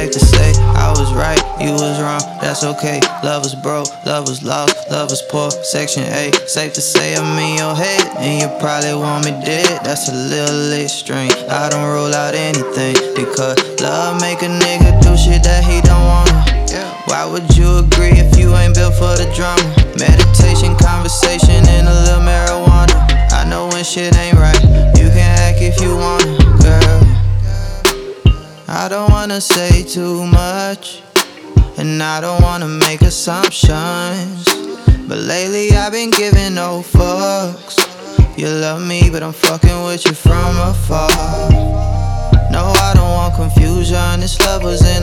safe to say I was right, you was wrong, that's okay. Love was broke, love was lost, love was poor, section 8. Safe to say I'm in your head, and you probably want me dead. That's a little extreme, I don't rule out anything, because love make a nigga do shit that he don't wanna. Why would you agree if you ain't built for the drama? Meditation, conversation, and a little marijuana. I know when shit ain't right, you can act if you wanna, girl. I don't wanna say too much, and I don't wanna make assumptions, but lately I've been giving no fucks. You love me, but I'm fucking with you from afar. No, I don't want confusion, this love was in